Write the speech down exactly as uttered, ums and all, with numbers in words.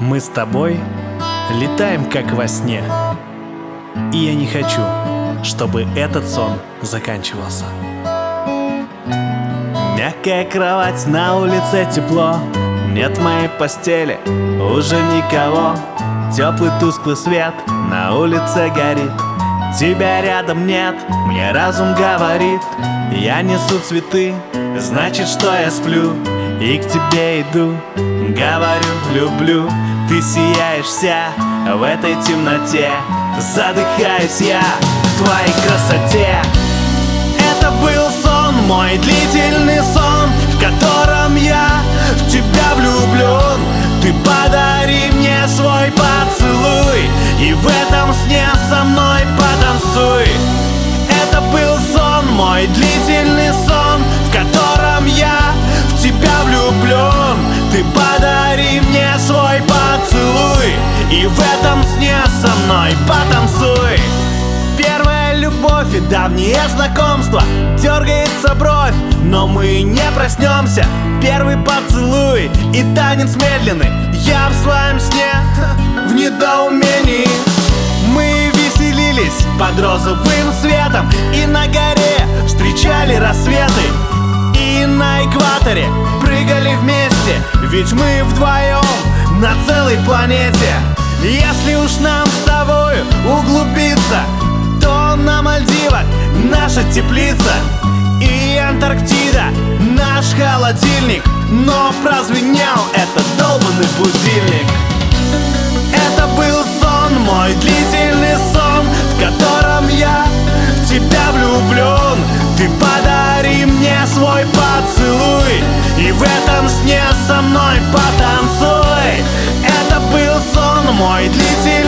Мы с тобой летаем как во сне, и я не хочу, чтобы этот сон заканчивался. Мягкая кровать, на улице тепло, нет в моей постели уже никого. Теплый тусклый свет на улице горит, тебя рядом нет, мне разум говорит. Я несу цветы, значит, что я сплю, и к тебе иду, говорю, люблю. Ты сияешь вся в этой темноте, задыхаюсь я в твоей красоте. Это был сон, мой длительный сон, в котором я в тебя влюблен. Ты подари мне свой поцелуй, и в этом сне со мной потанцуй. Это был сон, мой длительный сон, в котором я в тебя влюблен. Ты подари мне свой поцелуй, и в этом сне со мной потанцуй. Первая любовь и давнее знакомство, дергается бровь, но мы не проснемся. Первый поцелуй и танец медленный, я в своем сне в недоумении. Мы веселились под розовым светом, и на горе встречали рассветы, и на экваторе прыгали вместе, ведь мы вдвоем на целой планете. Если уж нам с тобой углубиться, то на Мальдивах наша теплица, и Антарктида наш холодильник, но прозвенел этот долбанный будильник. Это был сон, мой длительный сон, в котором я в тебя влюблен. Ты подари мне свой поцелуй, и в этом сне со мной потанцуй. Это был сон, мой длительный